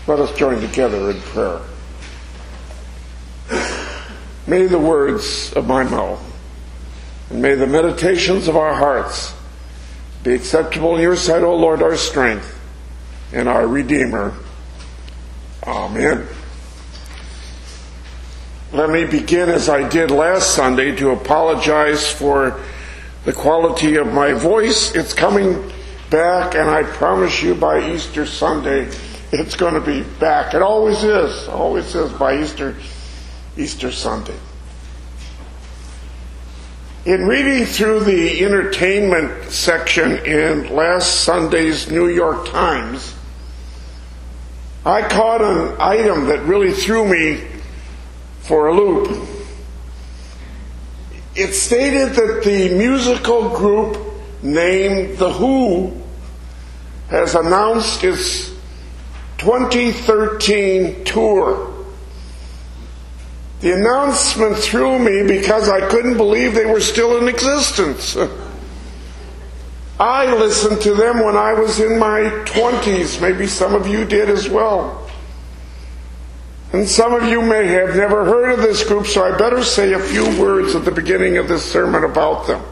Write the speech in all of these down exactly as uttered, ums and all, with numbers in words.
Let us join together in prayer. May the words of my mouth and may the meditations of our hearts be acceptable in your sight, O Lord, our strength and our Redeemer. Amen. Let me begin as I did last Sunday to apologize for the quality of my voice. It's coming back, and I promise you by Easter Sunday it's going to be back. It always is. Always is by Easter, Easter Sunday. In reading through the entertainment section in last Sunday's New York Times, I caught an item that really threw me for a loop. It stated that the musical group named The Who has announced its twenty thirteen tour. The announcement threw me because I couldn't believe they were still in existence. I listened to them when I was in my twenties. Maybe some of you did as well. And some of you may have never heard of this group, so I better say a few words at the beginning of this sermon about them.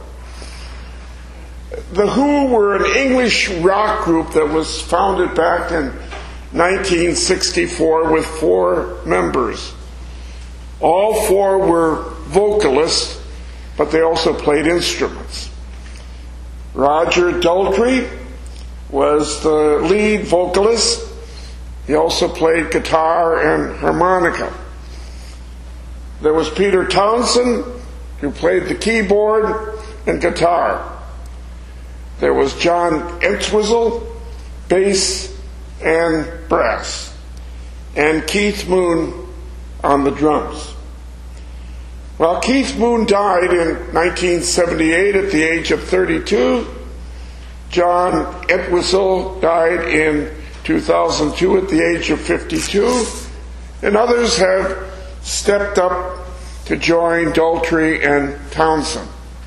The Who were an English rock group that was founded back in nineteen sixty-four with four members. All four were vocalists, but they also played instruments. Roger Daltrey was the lead vocalist. He also played guitar and harmonica. There was Peter Townsend, who played the keyboard and guitar. There was John Entwistle, bass and brass, and Keith Moon on the drums. Well, Keith Moon died in nineteen seventy-eight at the age of thirty-two. John Entwistle died in two thousand two at the age of fifty-two. And others have stepped up to join Daltrey and Townsend.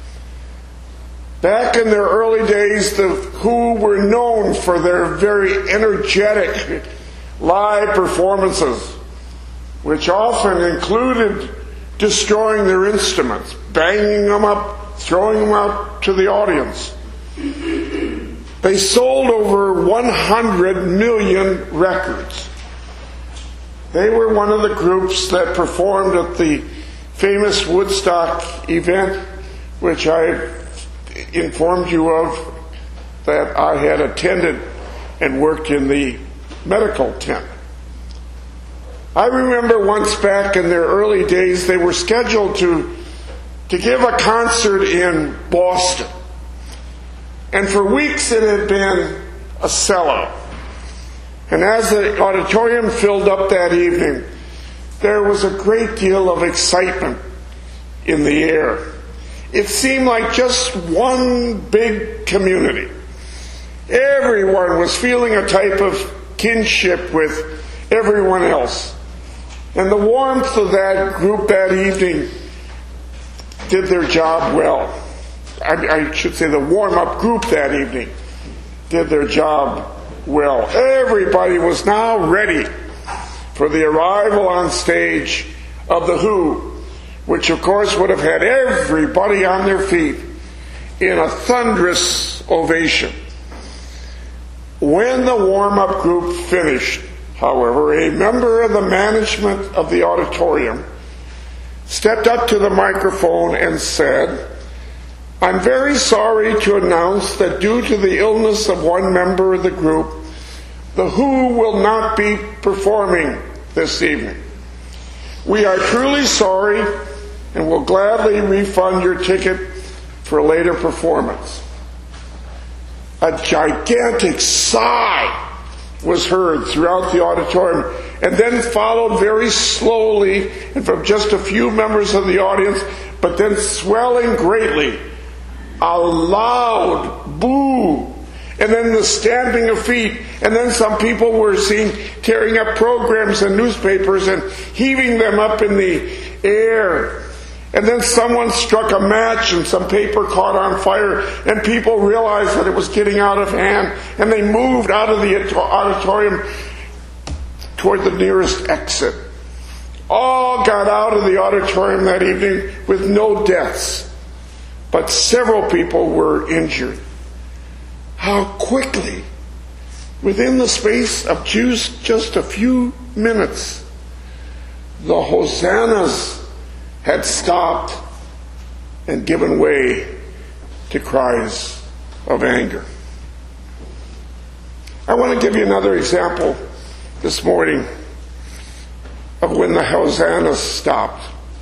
Back in their early days, the Who were known for their very energetic live performances, which often included destroying their instruments, banging them up, throwing them out to the audience. They sold over one hundred million records. They were one of the groups that performed at the famous Woodstock event, which I informed you of that I had attended and worked in the medical tent. I remember once back in their early days, they were scheduled to, to give a concert in Boston. And for weeks it had been a sellout. And as the auditorium filled up that evening, there was a great deal of excitement in the air. It seemed like just one big community. Everyone was feeling a type of kinship with everyone else. And the warmth of that group that evening did their job well. I, I should say the warm-up group that evening did their job well. Everybody was now ready for the arrival on stage of The Who, which of course would have had everybody on their feet in a thunderous ovation. When the warm-up group finished, however, a member of the management of the auditorium stepped up to the microphone and said, "I'm very sorry to announce that due to the illness of one member of the group, The Who will not be performing this evening. We are truly sorry and will gladly refund your ticket for a later performance." A gigantic sigh was heard throughout the auditorium, and then followed very slowly and from just a few members of the audience, but then swelling greatly, a loud boo, and then the stamping of feet, and then some people were seen tearing up programs and newspapers and heaving them up in the air. And then someone struck a match and some paper caught on fire, and people realized that it was getting out of hand, and they moved out of the auditorium toward the nearest exit. All got out of the auditorium that evening with no deaths, but several people were injured. How quickly, within the space of just, just a few minutes, the hosannas had stopped and given way to cries of anger. I want to give you another example this morning of when the hosannas stopped.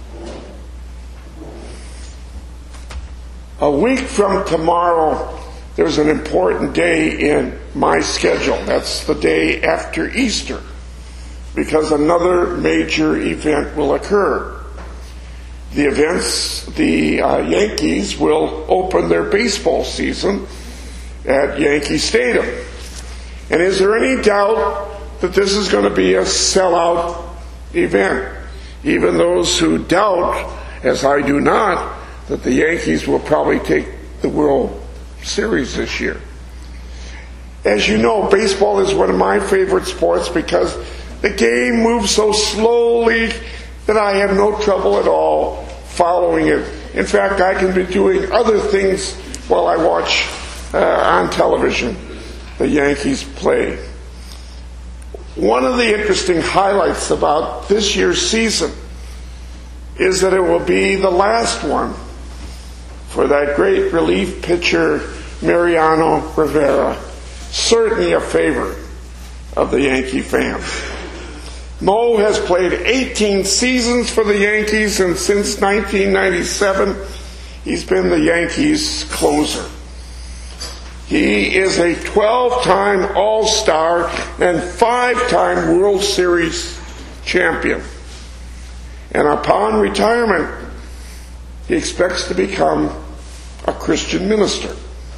A week from tomorrow, there's an important day in my schedule. That's the day after Easter, because another major event will occur. The events, the uh, Yankees will open their baseball season at Yankee Stadium. And is there any doubt that this is going to be a sellout event? Even those who doubt, as I do not, that the Yankees will probably take the World Series this year. As you know, baseball is one of my favorite sports because the game moves so slowly that I have no trouble at all following it. In fact, I can be doing other things while I watch uh, on television the Yankees play. One of the interesting highlights about this year's season is that it will be the last one for that great relief pitcher, Mariano Rivera, certainly a favorite of the Yankee fans. Mo has played eighteen seasons for the Yankees, and since nineteen ninety-seven, he's been the Yankees' closer. He is a twelve-time All-Star and five-time World Series champion. And upon retirement, he expects to become a Christian minister.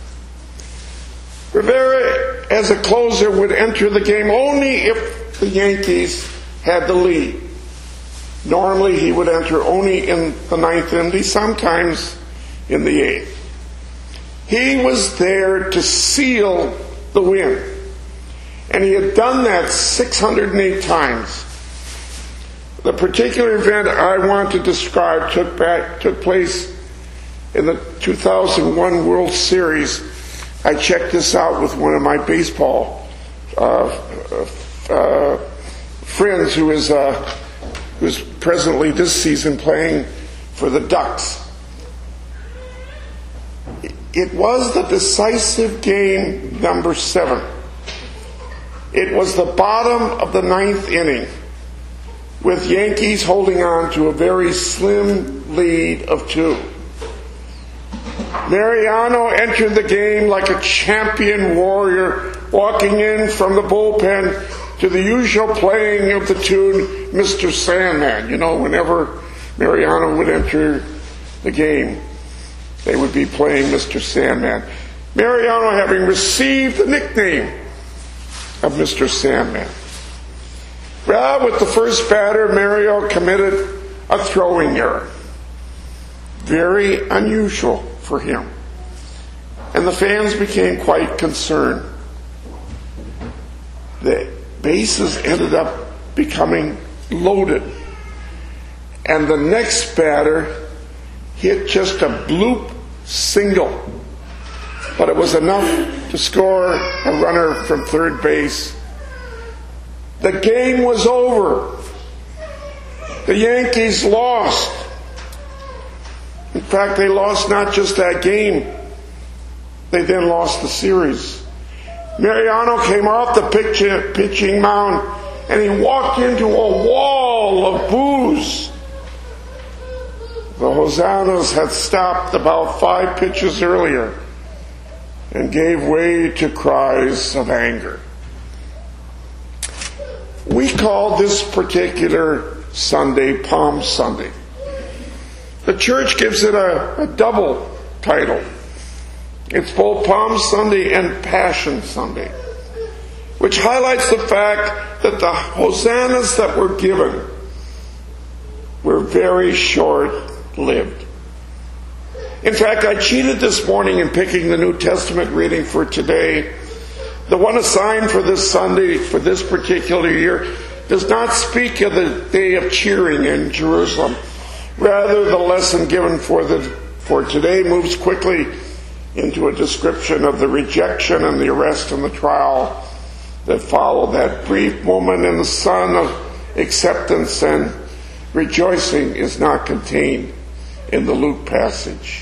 Rivera, as a closer, would enter the game only if the Yankees had the lead. Normally, he would enter only in the ninth inning, sometimes in the eighth. He was there to seal the win. And he had done that six hundred eight times. The particular event I want to describe took back, took place in the two thousand one World Series. I checked this out with one of my baseball uh, uh, friends who is uh, who's presently this season playing for the Ducks. It was the decisive game number seven. It was the bottom of the ninth inning, with Yankees holding on to a very slim lead of two. Mariano entered the game like a champion warrior, walking in from the bullpen to the usual playing of the tune Mister Sandman. You know, whenever Mariano would enter the game, they would be playing Mister Sandman. Mariano having received the nickname of Mister Sandman. Well, with the first batter, Mario committed a throwing error. Very unusual for him. And the fans became quite concerned. The bases ended up becoming loaded. And the next batter hit just a bloop single. But it was enough to score a runner from third base. The game was over. The Yankees lost. In fact, they lost not just that game, they then lost the series. Mariano came off the pitch, pitching mound and he walked into a wall of boos. The hosannas had stopped about five pitches earlier and gave way to cries of anger. We call this particular Sunday Palm Sunday. The church gives it a, a double title. It's both Palm Sunday and Passion Sunday, which highlights the fact that the hosannas that were given were very short-lived. In fact, I cheated this morning in picking the New Testament reading for today. The one assigned for this Sunday, for this particular year, does not speak of the day of cheering in Jerusalem. Rather, the lesson given for, the, for today moves quickly into a description of the rejection and the arrest and the trial that followed that brief moment in the sun of acceptance and rejoicing is not contained in the Luke passage.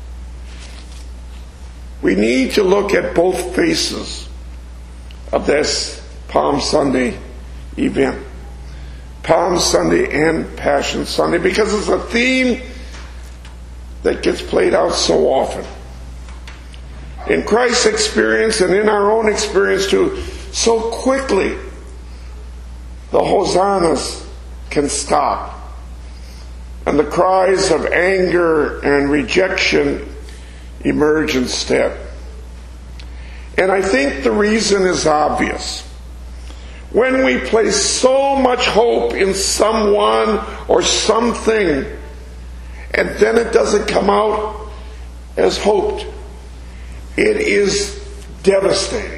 We need to look at both faces of this Palm Sunday event. Palm Sunday and Passion Sunday, because it's a theme that gets played out so often. In Christ's experience and in our own experience too, so quickly the hosannas can stop and the cries of anger and rejection emerge instead. And I think the reason is obvious. When we place so much hope in someone or something, and then it doesn't come out as hoped, it is devastating.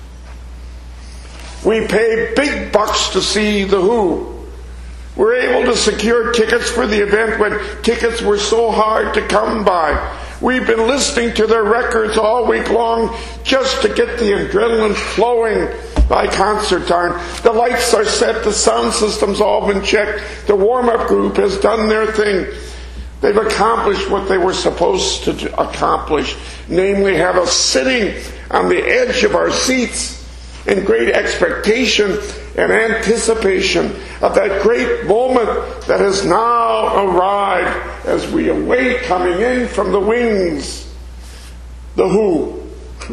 We pay big bucks to see The Who. We're able to secure tickets for the event when tickets were so hard to come by. We've been listening to their records all week long just to get the adrenaline flowing by concert time. The lights are set, the sound system's all been checked, the warm-up group has done their thing. They've accomplished what they were supposed to accomplish, namely have us sitting on the edge of our seats in great expectation and anticipation of that great moment that has now arrived as we await coming in from the wings, The Who.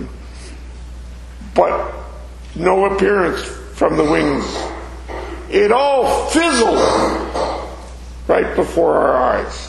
But no appearance from the wings. It all fizzled right before our eyes.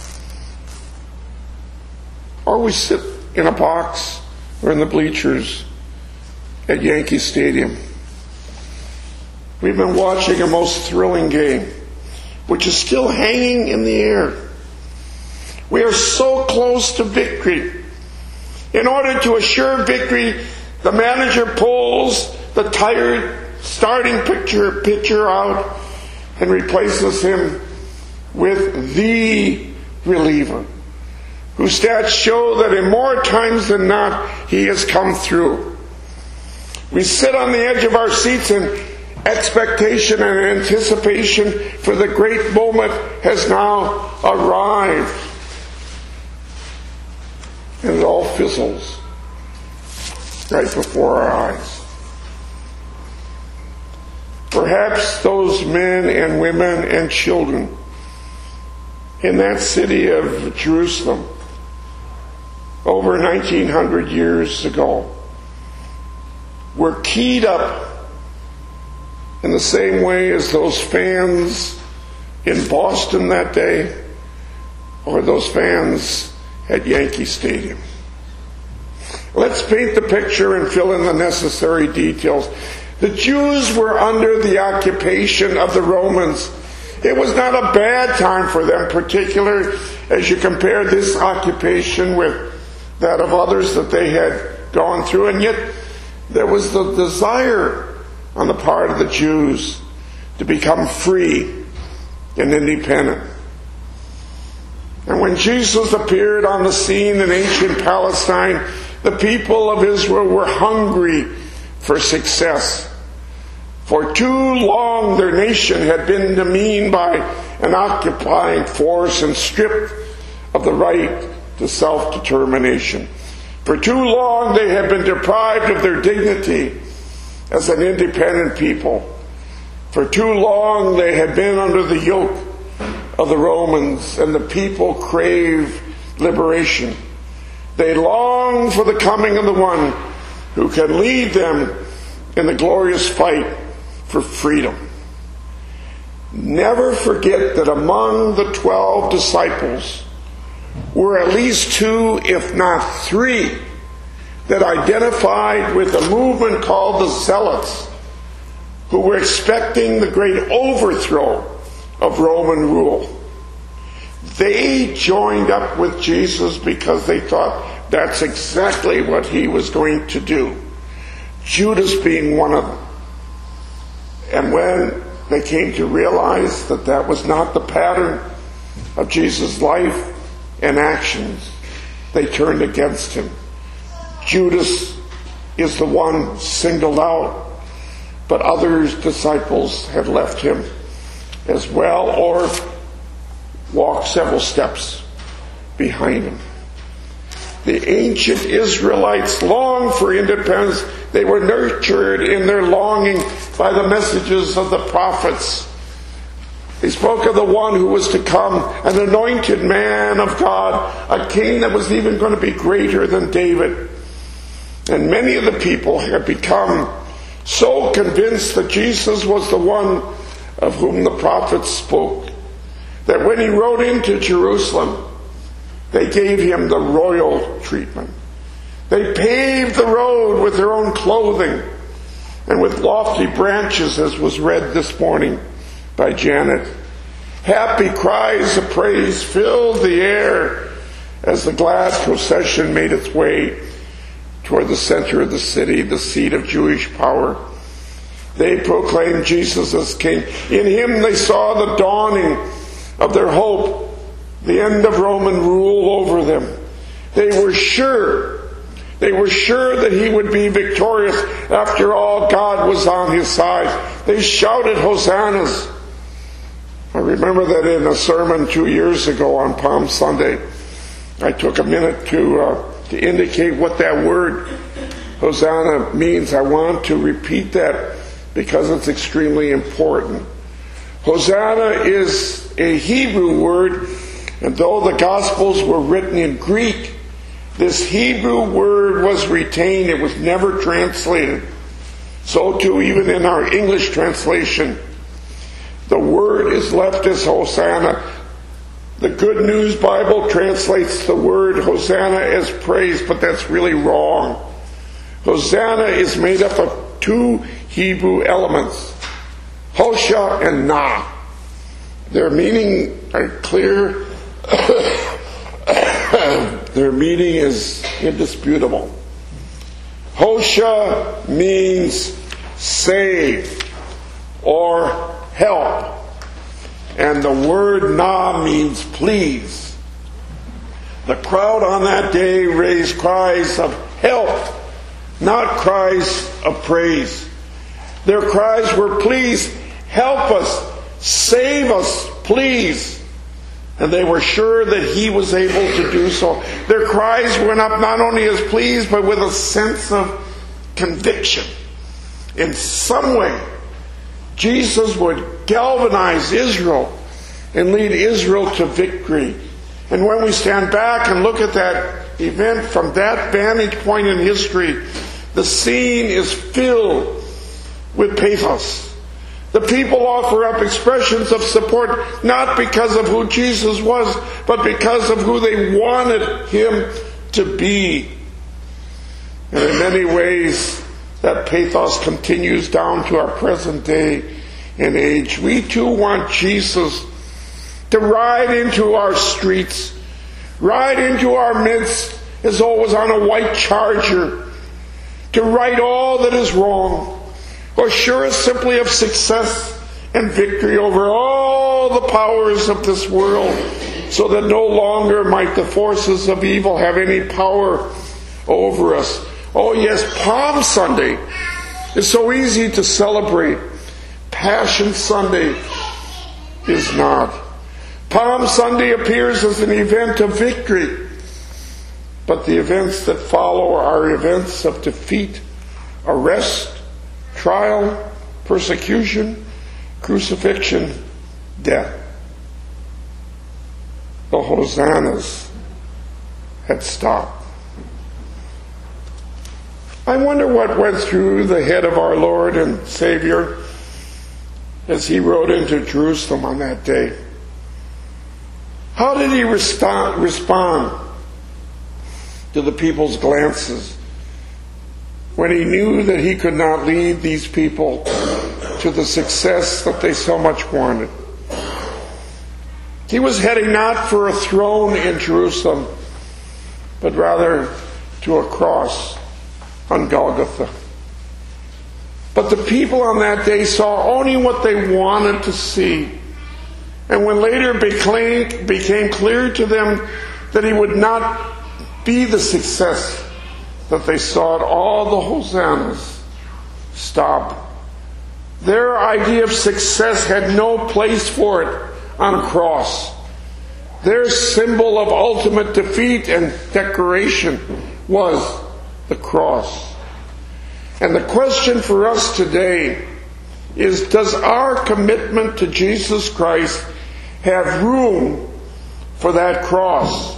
Or we sit in a box or in the bleachers at Yankee Stadium. We've been watching a most thrilling game, which is still hanging in the air. We are so close to victory. In order to assure victory, the manager pulls the tired starting pitcher, pitcher out and replaces him with the reliever, whose stats show that in more times than not, he has come through. We sit on the edge of our seats in expectation and anticipation, for the great moment has now arrived. And it all fizzles right before our eyes. Perhaps those men and women and children in that city of Jerusalem over nineteen hundred years ago were keyed up in the same way as those fans in Boston that day or those fans at Yankee Stadium. Let's paint the picture and fill in the necessary details. The Jews were under the occupation of the Romans. It was not a bad time for them, particularly as you compare this occupation with that of others that they had gone through. And yet there was the desire on the part of the Jews to become free and independent. And when Jesus appeared on the scene in ancient Palestine, the people of Israel were hungry for success. For too long their nation had been demeaned by an occupying force and stripped of the right to self-determination. For too long they had been deprived of their dignity as an independent people. For too long they had been under the yoke of the Romans, and the people craved liberation. They longed for the coming of the one who can lead them in the glorious fight for freedom. Never forget that among the twelve disciples were at least two, if not three, that identified with a movement called the Zealots, who were expecting the great overthrow of Roman rule. They joined up with Jesus because they thought that's exactly what he was going to do. Judas being one of them. And when they came to realize that that was not the pattern of Jesus' life and actions, they turned against him. Judas is the one singled out, but other disciples had left him as well, or walked several steps behind him. The ancient Israelites longed for independence. They were nurtured in their longing by the messages of the prophets. They spoke of the one who was to come, an anointed man of God, a king that was even going to be greater than David. And many of the people had become so convinced that Jesus was the one of whom the prophets spoke, that when he rode into Jerusalem, they gave him the royal treatment. They paved the road with their own clothing and with lofty branches, as was read this morning by Janet. Happy cries of praise filled the air as the glad procession made its way toward the center of the city, the seat of Jewish power. They proclaimed Jesus as king. In him they saw the dawning of their hope, the end of Roman rule over them. They were sure, they were sure that he would be victorious. After all, God was on his side. They shouted hosannas. I remember that in a sermon two years ago on Palm Sunday, I took a minute to uh, to indicate what that word hosanna means. I want to repeat that because it's extremely important. Hosanna is a Hebrew word, and though the Gospels were written in Greek, this Hebrew word was retained. It was never translated. So too, even in our English translation, the word is left as Hosanna. The Good News Bible translates the word Hosanna as praise, but that's really wrong. Hosanna is made up of two Hebrew elements, Hosha and Na. Their meaning are clear. Their meaning is indisputable. Hosha means save or help. And the word Na means please. The crowd on that day raised cries of help, not cries of praise. Their cries were, please help us, save us, please. And they were sure that he was able to do so. Their cries went up not only as pleas, but with a sense of conviction. In some way, Jesus would galvanize Israel and lead Israel to victory. And when we stand back and look at that event from that vantage point in history, the scene is filled with pathos. The people offer up expressions of support not because of who Jesus was, but because of who they wanted him to be. And in many ways, that pathos continues down to our present day and age. We too want Jesus to ride into our streets, ride into our midst as though it was on a white charger, to right all that is wrong, or assure us simply of success and victory over all the powers of this world, so that no longer might the forces of evil have any power over us. Oh yes, Palm Sunday is so easy to celebrate. Passion Sunday is not. Palm Sunday appears as an event of victory, but the events that follow are events of defeat, arrest, trial, persecution, crucifixion, death. The hosannas had stopped. I wonder what went through the head of our Lord and Savior as he rode into Jerusalem on that day. How did he resta- respond to the people's glances when he knew that he could not lead these people to the success that they so much wanted? He was heading not for a throne in Jerusalem, but rather to a cross on Golgotha. But the people on that day saw only what they wanted to see. And when later became, became clear to them that he would not be the success that they sought, all the hosannas stopped. Their idea of success had no place for it on a cross. Their symbol of ultimate defeat and decoration was the cross. And the question for us today is, does our commitment to Jesus Christ have room for that cross?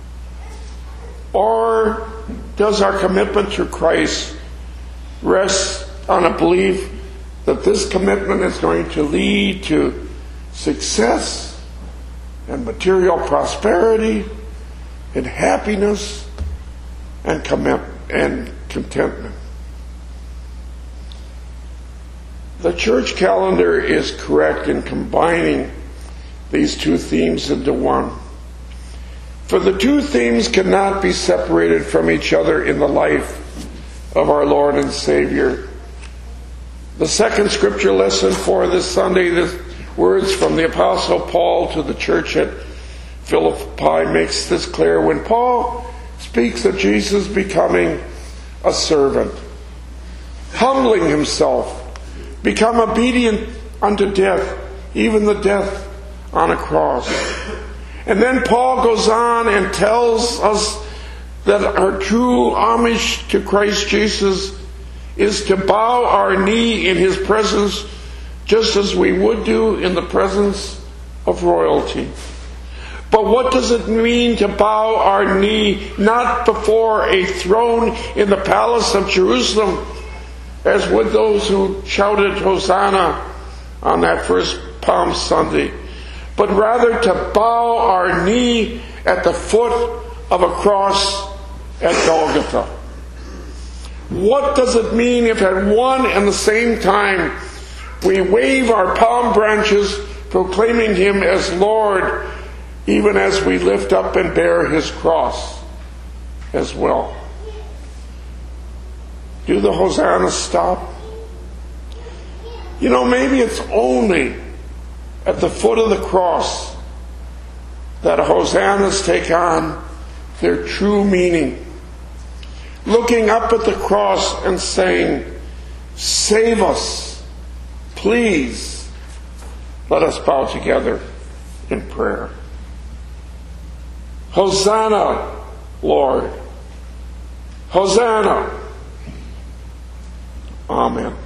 Or does our commitment to Christ rest on a belief that this commitment is going to lead to success and material prosperity and happiness and commit and contentment? The church calendar is correct in combining these two themes into one. For the two themes cannot be separated from each other in the life of our Lord and Savior. The second scripture lesson for this Sunday, the words from the Apostle Paul to the church at Philippi, makes this clear. When Paul speaks of Jesus becoming a servant, humbling himself, become obedient unto death, even the death on a cross. And then Paul goes on and tells us that our true homage to Christ Jesus is to bow our knee in his presence, just as we would do in the presence of royalty. But what does it mean to bow our knee not before a throne in the palace of Jerusalem, as would those who shouted Hosanna on that first Palm Sunday, but rather to bow our knee at the foot of a cross at Golgotha? What does it mean if at one and the same time we wave our palm branches proclaiming him as Lord, even as we lift up and bear his cross as well? Do the hosannas stop? You know, maybe it's only at the foot of the cross that hosannas take on their true meaning. Looking up at the cross and saying, "Save us, please." Let us bow together in prayer. Hosanna, Lord. Hosanna. Amen.